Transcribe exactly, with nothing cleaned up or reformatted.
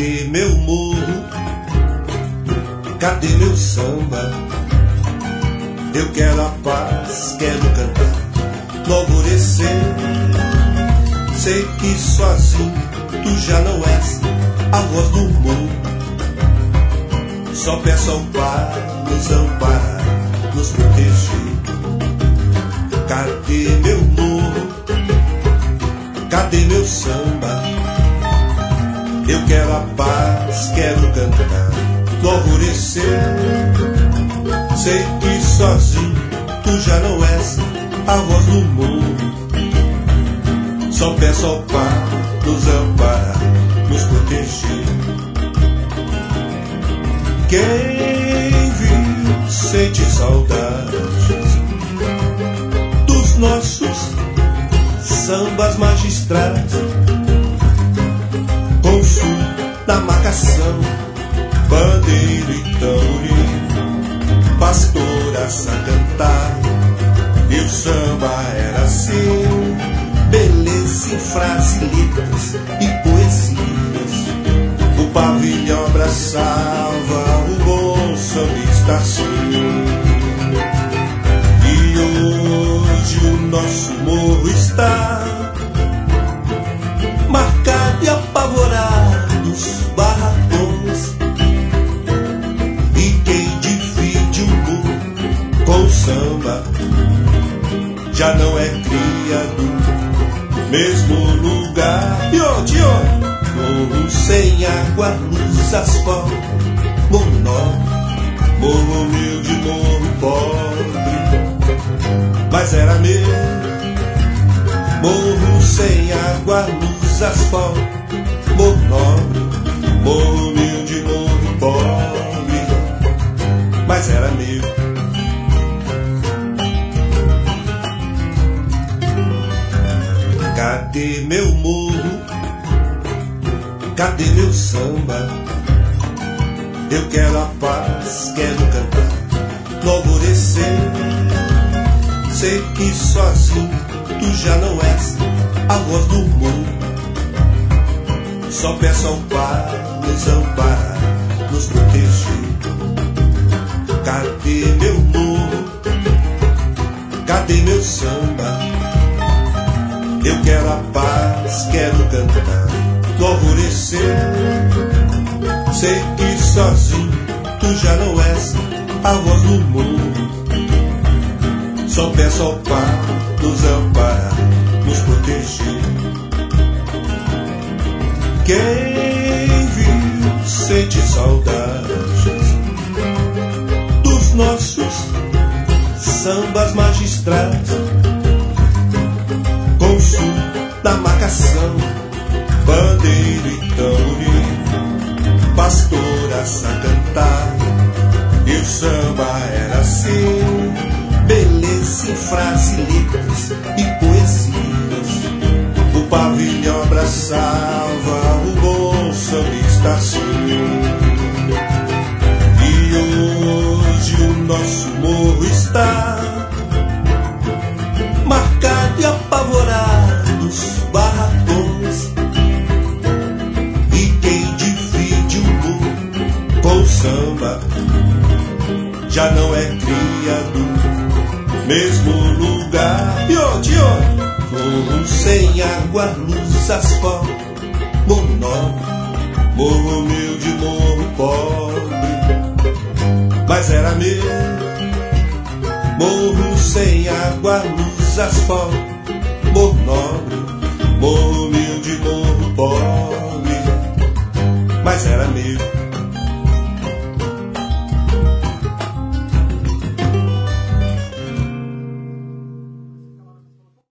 Cadê meu morro? Cadê meu samba? Eu quero a paz, quero cantar no alvorecer. Sei que sozinho tu já não és a voz do mundo. Só peço ao Pai nos amparar, nos proteger. Cadê meu morro? Cadê meu samba? Eu quero a paz, quero cantar no alvorecer. Sei que sozinho tu já não és a voz do mundo. Só peço ao Pai nos amparar, nos proteger. Quem viu sente saudades dos nossos sambas magistrais, com sul da marcação, bandeira e tamborim, pastoras a cantar. E o samba era assim, beleza em frases, letras e poesias. O pavilhão abraçava o bom sambista assim. E hoje o nosso morro está marcado e apavorado os barracões. E quem divide o morro com o samba já não é cria do mesmo lugar. Tio, tio! Morro sem água, luz, asfalto, morro nobre, morro humilde, morro pobre, mas era meu. Morro sem água, luz, asfalto, morro nobre, morro humilde, morro pobre, mas era meu. Cadê meu morro? Cadê meu samba? Eu quero a paz, quero cantar no alvorecer. Sei que sozinho tu já não és a voz do mundo. Só peço ao Pai nos amparar, nos proteger. Cadê meu morro? Cadê meu samba? Eu quero a paz, quero cantar no alvorecer. Sei que sozinho tu já não és a voz do mundo. Só peço ao Pai nos amparar, nos proteger. Quem viu sente saudades dos nossos sambas magistrais, com sul da marcação, bandeira e tamborim, pastoras a cantar. E o samba era assim, beleza em frases, letras e poesias. O pavilhão abraçava o bom sambista assim. E hoje o nosso morro está marcado e apavorado os barracões. E quem divide o morro com o samba já não é criado mesmo lugar. Tio, tio! Morro sem água, luz, asfalto, morro nobre, morro humilde, morro pobre, mas era meu. Morro sem água, luz, asfalto, morro nobre, morro humilde, morro pobre, mas era meu.